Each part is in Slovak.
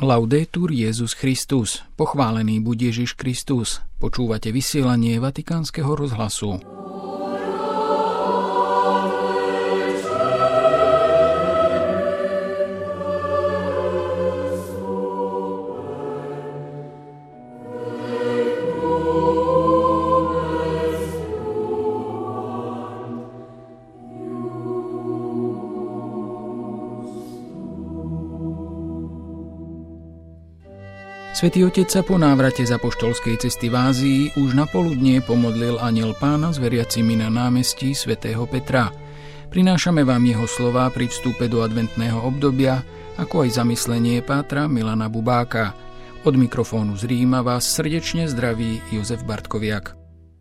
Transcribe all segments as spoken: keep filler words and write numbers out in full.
Laudetur Jesus Christus, pochválený buď Ježiš Kristus. Počúvate vysielanie Vatikánskeho rozhlasu. Svätý Otec sa po návrate z apoštolskej cesty v Ázii už na poludnie pomodlil Anjel Pána s veriacimi na námestí svätého Petra. Prinášame vám jeho slová pri vstupe do adventného obdobia, ako aj zamyslenie pátra Milana Bubáka. Od mikrofónu z Ríma vás srdečne zdraví Jozef Bartkoviak.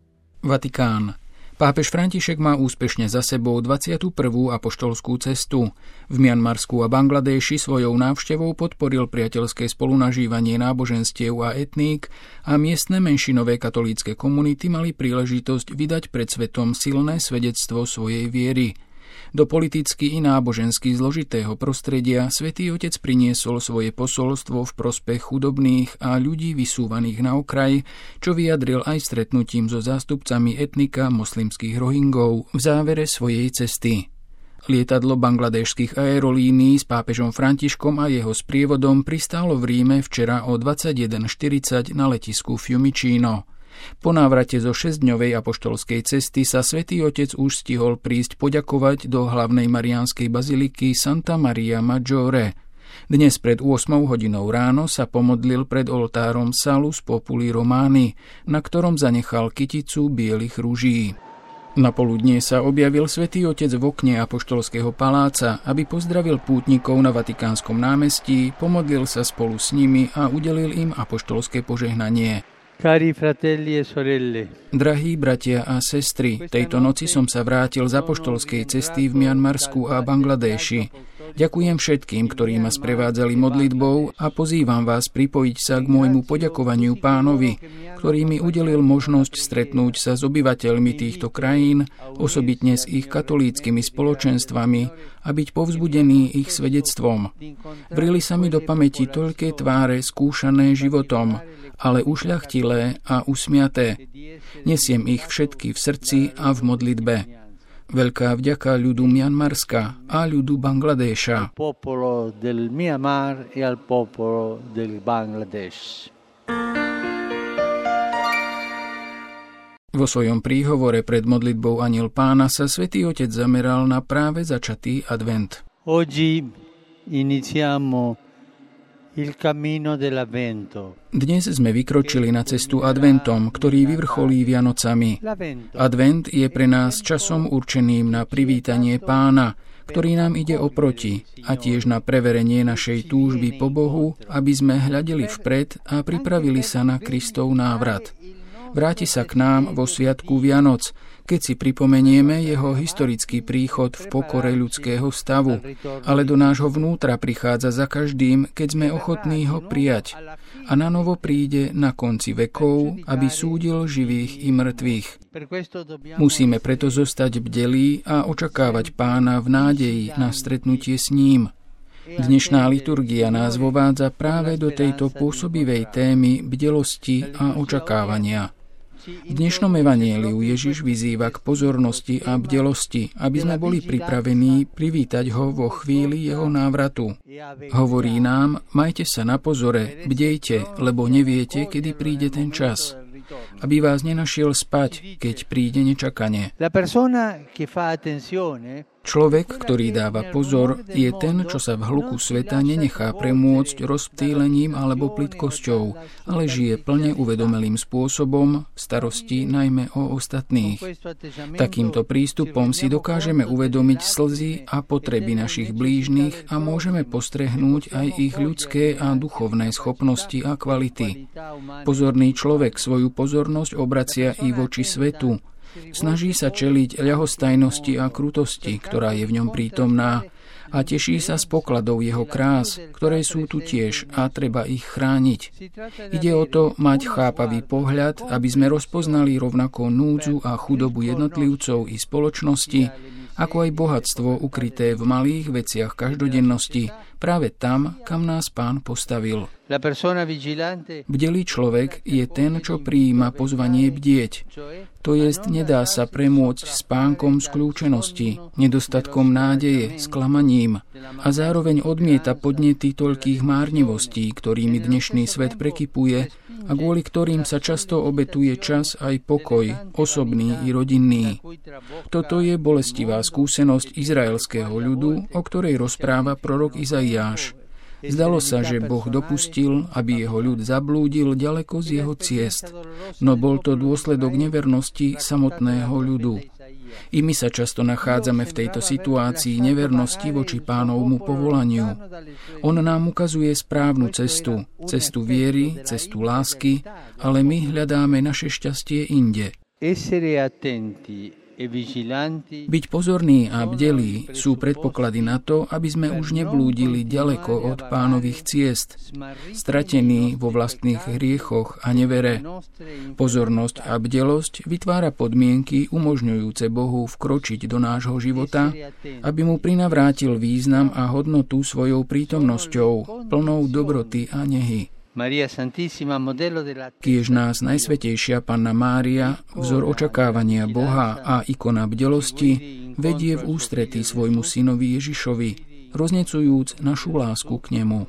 Vatikán. Pápež František má úspešne za sebou dvadsiatu prvú apoštolskú cestu. V Mianmarsku a Bangladéši svojou návštevou podporil priateľské spolunažívanie náboženstiev a etník a miestne menšinové katolícke komunity mali príležitosť vydať pred svetom silné svedectvo svojej viery. Do politicky i nábožensky zložitého prostredia Svätý Otec priniesol svoje posolstvo v prospech chudobných a ľudí vysúvaných na okraj, čo vyjadril aj stretnutím so zástupcami etnika moslimských Rohingov v závere svojej cesty. Lietadlo bangladéšskych aerolínií s pápežom Františkom a jeho sprievodom pristálo v Ríme včera o dvadsaťjeden štyridsať na letisku Fiumicino. Po návrate zo šesťdňovej apoštolskej cesty sa Svätý Otec už stihol prísť poďakovať do hlavnej mariánskej baziliky Santa Maria Maggiore. Dnes pred ôsmou hodinou ráno sa pomodlil pred oltárom Salus Populi Romani, na ktorom zanechal kyticu bielých ruží. Napoludnie sa objavil Svätý Otec v okne apoštolského paláca, aby pozdravil pútnikov na Vatikánskom námestí, pomodlil sa spolu s nimi a udelil im apoštolské požehnanie. Cari fratelli e sorelle. Drahí bratia a sestry, tejto noci som sa vrátil z apoštolskej cesty v Mianmarsku a Bangladéši. Ďakujem všetkým, ktorí ma sprevádzali modlitbou a pozývam vás pripojiť sa k môjmu poďakovaniu Pánovi, ktorý mi udelil možnosť stretnúť sa s obyvateľmi týchto krajín, osobitne s ich katolíckymi spoločenstvami a byť povzbudený ich svedectvom. Vrili sa mi do pamäti toľké tváre skúšané životom, ale ušľachtilé a usmiaté. Nesiem ich všetky v srdci a v modlitbe. Veľká vďaka ľudu Mianmarska a ľudu Bangladéša. Vo svojom príhovore pred modlitbou Anjel Pána sa Svätý Otec zameral na práve začatý advent. Oggi iniziamo il cammino dell'avvento. Dnes sme vykročili na cestu adventom, ktorý vyvrcholí Vianocami. Advent je pre nás časom určeným na privítanie Pána, ktorý nám ide oproti, a tiež na preverenie našej túžby po Bohu, aby sme hľadeli vpred a pripravili sa na Kristov návrat. Vráti sa k nám vo sviatku Vianoc, keď si pripomenieme jeho historický príchod v pokore ľudského stavu, ale do nášho vnútra prichádza za každým, keď sme ochotní ho prijať. A na novo príde na konci vekov, aby súdil živých i mŕtvych. Musíme preto zostať bdelí a očakávať Pána v nádeji na stretnutie s ním. Dnešná liturgia nás vovádza práve do tejto pôsobivej témy bdelosti a očakávania. V dnešnom evanjeliu Ježiš vyzýva k pozornosti a bdelosti, aby sme boli pripravení privítať ho vo chvíli jeho návratu. Hovorí nám, majte sa na pozore, bdejte, lebo neviete, kedy príde ten čas. Aby vás nenašiel spať, keď príde nečakane. Človek, ktorý dáva pozor, je ten, čo sa v hluku sveta nenechá premôcť rozptýlením alebo plytkosťou, ale žije plne uvedomelým spôsobom, v starosti najmä o ostatných. Takýmto prístupom si dokážeme uvedomiť slzy a potreby našich blížnych a môžeme postrehnúť aj ich ľudské a duchovné schopnosti a kvality. Pozorný človek svoju pozornosť obracia i voči svetu. Snaží sa čeliť ľahostajnosti a krutosti, ktorá je v ňom prítomná, a teší sa z pokladov jeho krás, ktoré sú tu tiež a treba ich chrániť. Ide o to mať chápavý pohľad, aby sme rozpoznali rovnako núdzu a chudobu jednotlivcov i spoločnosti, ako aj bohatstvo ukryté v malých veciach každodennosti, práve tam, kam nás Pán postavil. Bdelý človek je ten, čo prijíma pozvanie bdieť. To jest, nedá sa premôcť spánkom skľúčenosti, nedostatkom nádeje, sklamaním a zároveň odmieta podnety toľkých márnivostí, ktorými dnešný svet prekypuje a kvôli ktorým sa často obetuje čas aj pokoj, osobný i rodinný. Toto je bolestivá skúsenosť izraelského ľudu, o ktorej rozpráva prorok Izaiáš. Zdalo sa, že Boh dopustil, aby jeho ľud zablúdil ďaleko z jeho ciest, no bol to dôsledok nevernosti samotného ľudu. I my sa často nachádzame v tejto situácii nevernosti voči Pánovmu povolaniu. On nám ukazuje správnu cestu, cestu viery, cestu lásky, ale my hľadáme naše šťastie inde. Byť pozorní a bdelí sú predpoklady na to, aby sme už neblúdili ďaleko od Pánových ciest, stratení vo vlastných hriechoch a nevere. Pozornosť a bdelosť vytvára podmienky umožňujúce Bohu vkročiť do nášho života, aby mu prinavrátil význam a hodnotu svojou prítomnosťou, plnou dobroty a nehy. Kiež nás Najsvätejšia Panna Mária, vzor očakávania Boha a ikona bdelosti, vedie v ústretí svojmu synovi Ježišovi, roznecujúc našu lásku k nemu.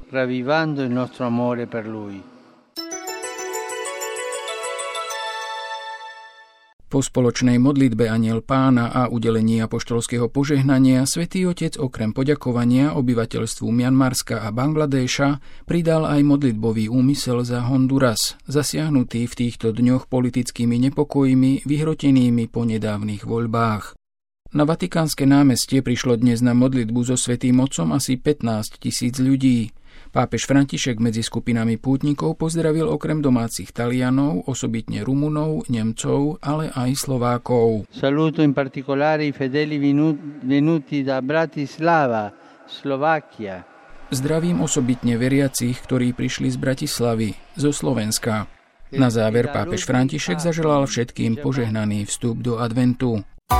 Po spoločnej modlitbe Anjel Pána a udelení apoštolského požehnania Svätý Otec okrem poďakovania obyvateľstvu Mianmarska a Bangladéša pridal aj modlitbový úmysel za Honduras, zasiahnutý v týchto dňoch politickými nepokojmi vyhrotenými po nedávnych voľbách. Na Vatikánske námestie prišlo dnes na modlitbu so Svätým Otcom asi pätnásť tisíc ľudí. Pápež František medzi skupinami pútnikov pozdravil okrem domácich Talianov, osobitne Rumunov, Nemcov, ale aj Slovákov. Saluto in particolare i fedeli venuti da Bratislava, Slovakia. Zdravím osobitne veriacich, ktorí prišli z Bratislavy, zo Slovenska. Na záver pápež František zaželal všetkým požehnaný vstup do adventu.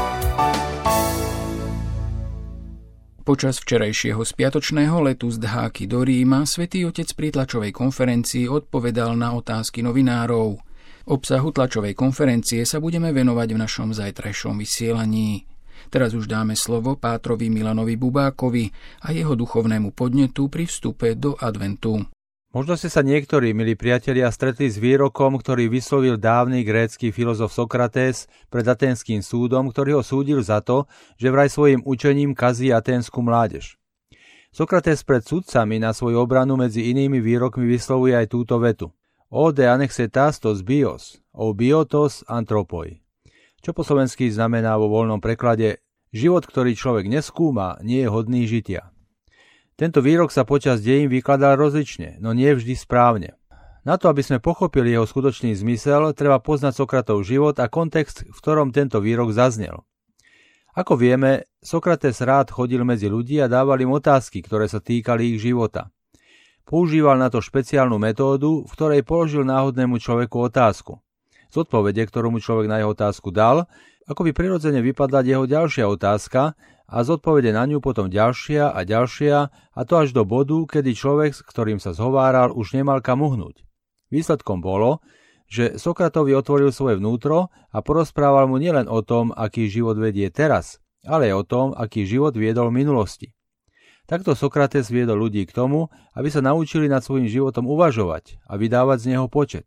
Počas včerajšieho spiatočného letu z Dháky do Ríma Svätý Otec pri tlačovej konferencii odpovedal na otázky novinárov. Obsahu tlačovej konferencie sa budeme venovať v našom zajtrajšom vysielaní. Teraz už dáme slovo pátrovi Milanovi Bubákovi a jeho duchovnému podnetu pri vstupe do adventu. Možno ste sa niektorí, milí priatelia, stretli s výrokom, ktorý vyslovil dávny grécky filozof Sokrates pred aténskym súdom, ktorý ho súdil za to, že vraj svojim učením kazí aténsku mládež. Sokrates pred sudcami na svoju obranu medzi inými výrokmi vyslovuje aj túto vetu. O de anexetastos bios, o biotos antropoi. Čo po slovensky znamená vo voľnom preklade: život, ktorý človek neskúma, nie je hodný žitia. Tento výrok sa počas dejín vykladal rozlične, no nie vždy správne. Na to, aby sme pochopili jeho skutočný zmysel, treba poznať Sokratov život a kontext, v ktorom tento výrok zaznel. Ako vieme, Sokrates rád chodil medzi ľudí a dával im otázky, ktoré sa týkali ich života. Používal na to špeciálnu metódu, v ktorej položil náhodnému človeku otázku. Z odpovede, ktorú mu človek na jeho otázku dal, ako by prirodzene vypadla jeho ďalšia otázka, a z odpovede na ňu potom ďalšia a ďalšia, a to až do bodu, kedy človek, s ktorým sa zhováral, už nemal kam uhnúť. Výsledkom bolo, že Sokratovi otvoril svoje vnútro a porozprával mu nielen o tom, aký život vedie teraz, ale aj o tom, aký život viedol v minulosti. Takto Sokrates viedol ľudí k tomu, aby sa naučili nad svojím životom uvažovať a vydávať z neho počet.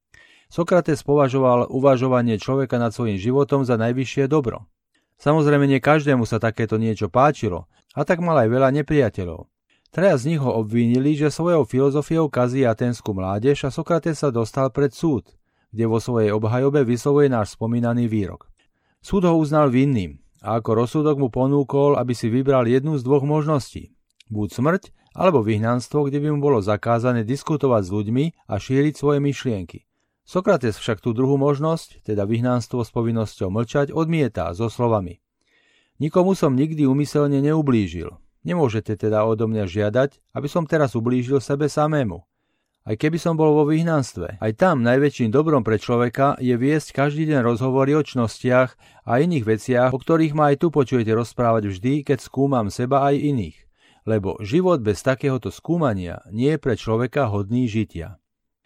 Sokrates považoval uvažovanie človeka nad svojím životom za najvyššie dobro. Samozrejme, nie každému sa takéto niečo páčilo, a tak mal aj veľa nepriateľov. Traja z nich ho obvinili, že svojou filozofiou kazí aténsku mládež a Sokrates sa dostal pred súd, kde vo svojej obhajobe vyslovuje náš spomínaný výrok. Súd ho uznal vinným a ako rozsudok mu ponúkol, aby si vybral jednu z dvoch možností. Buď smrť, alebo vyhnanstvo, kde by mu bolo zakázané diskutovať s ľuďmi a šíriť svoje myšlienky. Sokrates však tú druhú možnosť, teda vyhnanstvo s povinnosťou mlčať, odmietá so slovami: Nikomu som nikdy úmyselne neublížil. Nemôžete teda odo mňa žiadať, aby som teraz ublížil sebe samému. Aj keby som bol vo vyhnanstve, aj tam najväčším dobrom pre človeka je viesť každý deň rozhovory o čnostiach a iných veciach, o ktorých ma aj tu počujete rozprávať vždy, keď skúmam seba aj iných. lebo život bez takéhoto skúmania nie je pre človeka hodný žitia.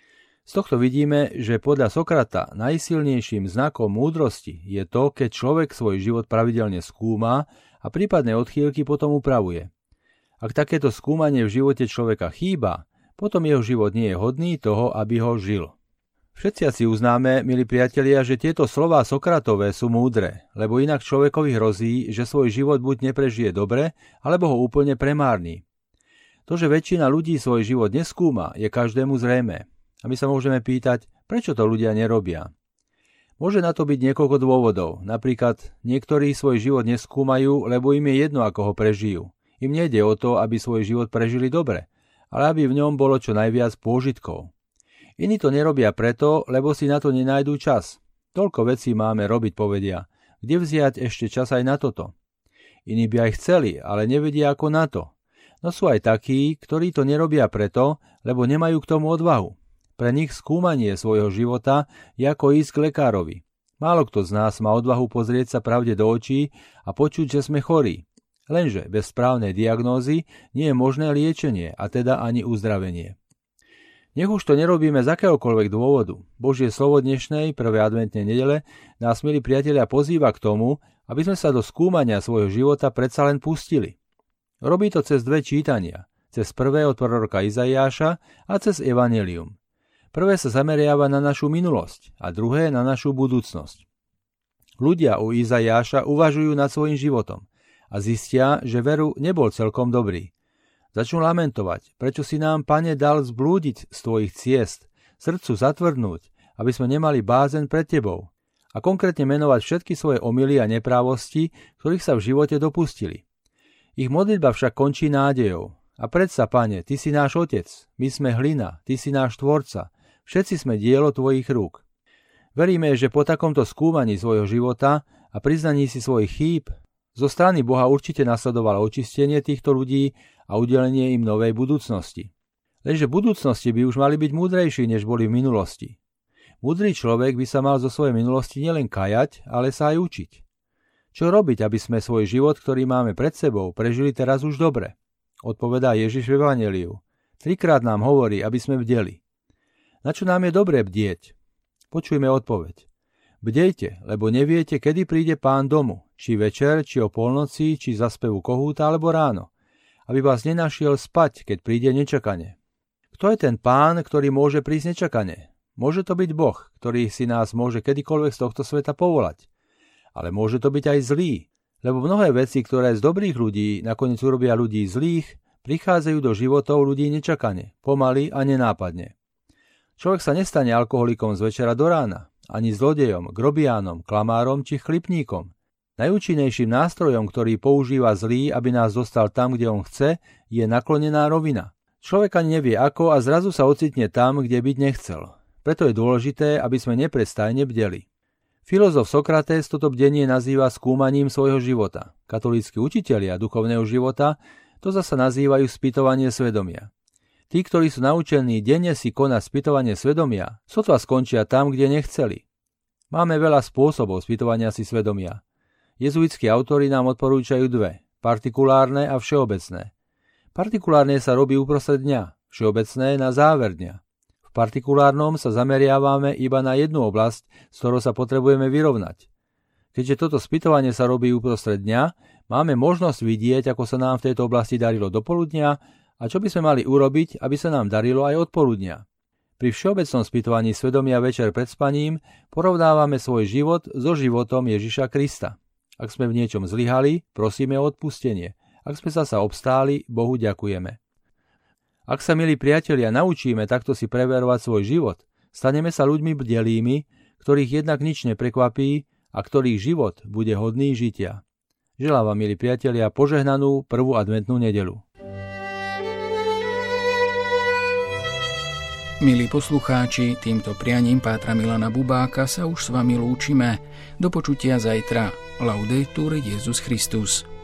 Z tohto vidíme, že podľa Sokrata najsilnejším znakom múdrosti je to, keď človek svoj život pravidelne skúma a prípadné odchýlky potom upravuje. Ak takéto skúmanie v živote človeka chýba, potom jeho život nie je hodný toho, aby ho žil. Všetci asi uznáme, milí priatelia, že tieto slová Sokratové sú múdre, lebo inak človekovi hrozí, že svoj život buď neprežije dobre, alebo ho úplne premárni. To, že väčšina ľudí svoj život neskúma, je každému zrejmé. A my sa môžeme pýtať, prečo to ľudia nerobia. Môže na to byť niekoľko dôvodov. Napríklad, niektorí svoj život neskúmajú, lebo im je jedno, ako ho prežijú. Im nejde o to, aby svoj život prežili dobre, ale aby v ňom bolo čo najviac pôžitkov. Iní to nerobia preto, lebo si na to nenájdú čas. Toľko vecí máme robiť, povedia. Kde vziať ešte čas aj na toto? Iní by aj chceli, ale nevedia ako na to. No sú aj takí, ktorí to nerobia preto, lebo nemajú k tomu odvahu. Pre nich skúmanie svojho života je ako ísť k lekárovi. Málo kto z nás má odvahu pozrieť sa pravde do očí a počuť, že sme chorí. Lenže bez správnej diagnózy nie je možné liečenie, a teda ani uzdravenie. Nech už to nerobíme z akéhokoľvek dôvodu. Božie slovo dnešnej prvej adventnej nedele nás, milí priatelia, pozýva k tomu, aby sme sa do skúmania svojho života predsa len pustili. Robí to cez dve čítania. Cez prvé od proroka Izaiáša a cez Evanjelium. Prvé sa zameriava na našu minulosť a druhé na našu budúcnosť. Ľudia u Izaiáša uvažujú nad svojím životom a zistia, že veru nebol celkom dobrý. Začnú lamentovať, prečo si nám, Pane, dal zblúdiť z tvojich ciest, srdcu zatvrdnúť, aby sme nemali bázeň pred tebou, a konkrétne menovať všetky svoje omyly a neprávosti, ktorých sa v živote dopustili. Ich modlitba však končí nádejou. A predsa, Pane, ty si náš Otec, my sme hlina, ty si náš Tvorca, všetci sme dielo tvojich rúk. Veríme, že po takomto skúmaní svojho života a priznaní si svojich chýb zo strany Boha určite nasledovalo očistenie týchto ľudí a udelenie im novej budúcnosti. Lenže v budúcnosti by už mali byť múdrejší, než boli v minulosti. Múdry človek by sa mal zo svojej minulosti nielen kajať, ale sa aj učiť. Čo robiť, aby sme svoj život, ktorý máme pred sebou, prežili teraz už dobre? Odpovedá Ježiš v Evanjeliu. Trikrát nám hovorí, aby sme bdeli. Na čo nám je dobre bdieť? Počujme odpoveď. Bdejte, lebo neviete, kedy príde Pán domu, či večer, či o polnoci, či za spevu kohúta, alebo ráno, aby vás nenašiel spať, keď príde nečakane. Kto je ten Pán, ktorý môže prísť nečakane? Môže to byť Boh, ktorý si nás môže kedykoľvek z tohto sveta povolať. Ale môže to byť aj zlý, lebo mnohé veci, ktoré z dobrých ľudí nakoniec urobia ľudí zlých, prichádzajú do životov ľudí nečakane, pomaly a nenápadne. Človek sa nestane alkoholikom z večera do rána, ani zlodejom, grobiánom, klamárom či chlipníkom. Najúčinnejším nástrojom, ktorý používa zlý, aby nás dostal tam, kde on chce, je naklonená rovina. Človek ani nevie ako a zrazu sa ocitne tam, kde byť nechcel. Preto je dôležité, aby sme neprestajne bdeli. Filozof Sokrates toto bdenie nazýva skúmaním svojho života. Katolícki učitelia duchovného života to zasa nazývajú spýtovanie svedomia. Tí, ktorí sú naučení denne si konať spýtovanie svedomia, sotva skončia tam, kde nechceli. Máme veľa spôsobov spýtovania si svedomia. Jezuitskí autori nám odporúčajú dve, partikulárne a všeobecné. Partikulárne sa robí uprostred dňa, všeobecné na záver dňa. V partikulárnom sa zameriavame iba na jednu oblasť, s ktorou sa potrebujeme vyrovnať. Keďže toto spýtovanie sa robí uprostred dňa, máme možnosť vidieť, ako sa nám v tejto oblasti darilo do poludnia a čo by sme mali urobiť, aby sa nám darilo aj od poludnia. Pri všeobecnom spýtovaní svedomia večer pred spaním porovnávame svoj život so životom Ježiša Krista. Ak sme v niečom zlyhali, prosíme o odpustenie. Ak sme zasa obstáli, Bohu ďakujeme. Ak sa, milí priatelia, naučíme takto si preverovať svoj život, staneme sa ľuďmi bdelými, ktorých jednak nič neprekvapí a ktorých život bude hodný žitia. Želám vám, milí priatelia, požehnanú prvú adventnú nedeľu. Milí poslucháči, týmto prianím pátra Milana Bubáka sa už s vami lúčime. Do počutia zajtra. Laudetur Jesus Christus.